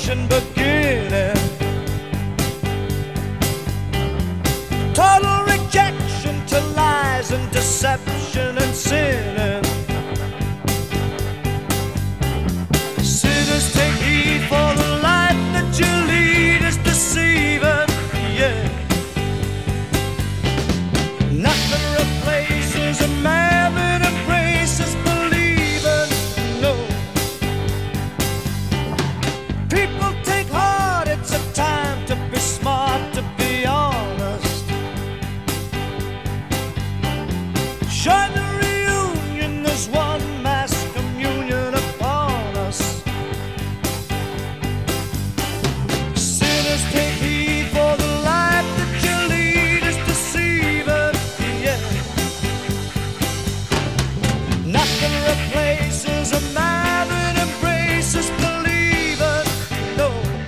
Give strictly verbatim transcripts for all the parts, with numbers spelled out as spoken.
celebration beginning. Total rejection to lies and deception and sinning. Sinners, take heed, for the life that you lead is deceiving. Yeah. Nothing replaces a man that embraces believing. No. People take heart, it's a time to be smart, to be honest. Join the reunion, there's one mass communion upon us. Sinners, take heed, for the life that you lead is deceiving. Yeah. Nothing replaces a man that embraces believing. No.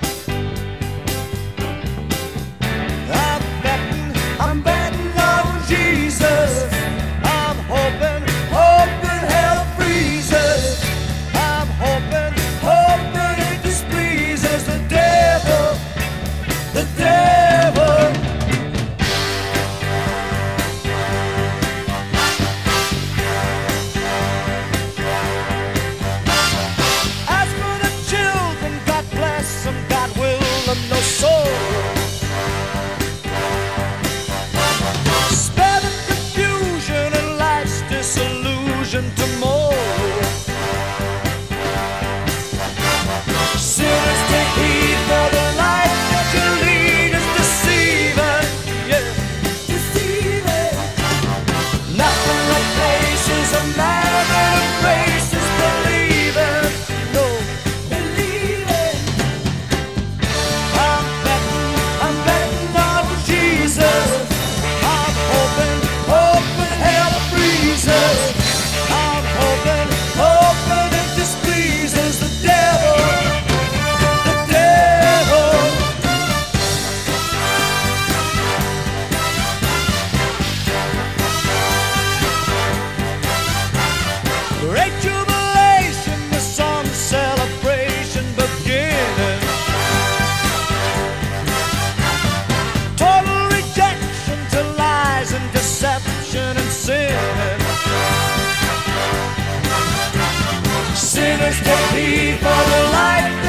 I'm betting, I'm betting on Jesus. I'm hoping, hoping hell freezes. I'm hoping, hoping it displeases the devil, the devil. As for the children, God bless them, God will them no soul. Spare the confusion and life's disillusion tomorrow. Sinners, take heed, for the life that you lead is deceiving. Yeah. Deceiving. Nothing replaces a man that embraces believing. No. Believing. I'm betting, I'm betting on Jesus. I'm hoping, hoping hell freezes. I'm hoping, hoping it displeases the devil, the devil. Great jubilation, the song celebration beginning. Total rejection to lies and deception and sinning. Sinners, take heed, for the life